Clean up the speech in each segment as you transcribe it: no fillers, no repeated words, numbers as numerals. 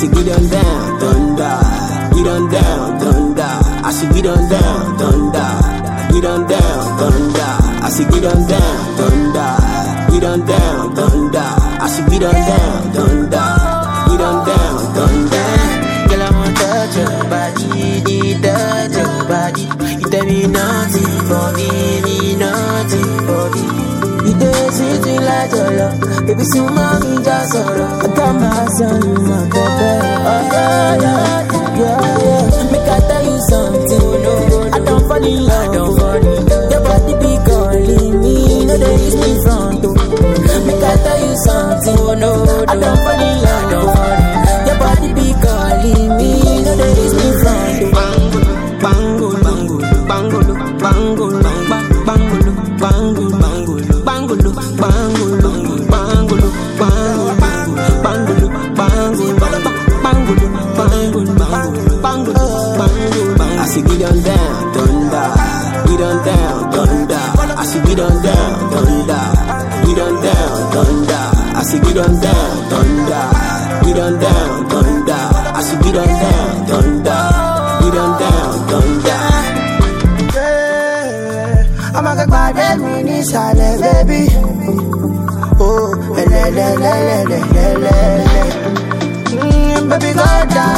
say get on down, thunder. Get on down, thunder. I say get on down, thunder. Get on down, thunder. I say get on down, thunder. Get on down, thunder. I say get on down, thunder. Get on down, thunder. Girl, I want to touch your body, touch your body. You tell me nothing for me, nothing for me. You dey sweet me like your love, baby, so mommy just sorrow. I got my son in my baby. Oh yeah. Make I tell you something, I don't fall in love, Your body be calling me, no they use me front door. Make I tell you something, I don't fall in love, Your body be calling me, no they use me front door. Bangolo, bangolo, bangolo, bangolo, bangolo, bangolo, bangolo, bangolo, bangolo, bangolo, bangolo, bangolo. I say get on down, thunder. Get on down, thunder. I say get on down, thunder. Get on down, thunder. I say get on down, thunder. Get on down, thunder. I say get on down, thunder. Get on down, thunder. I'm a bad inside, baby. Oh, baby, go down.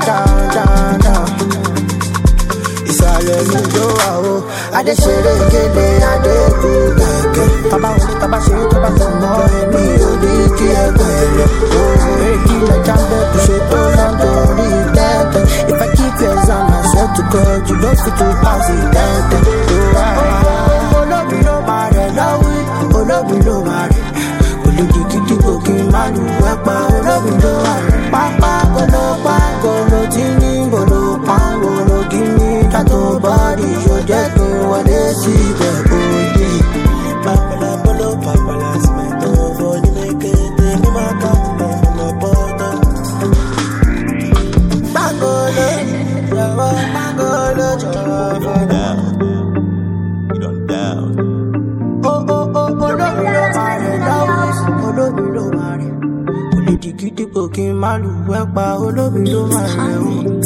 It's all in me, go out. I just say they get it, I did do like it. Papa, shit, Papa, tomorrow, me, you did get it. Oh, keep like I'm there to shit, but I'm doing that. If I keep yours on, I swear to God, you don't fit to pass it down. Olóbi ló máa rẹ̀ o.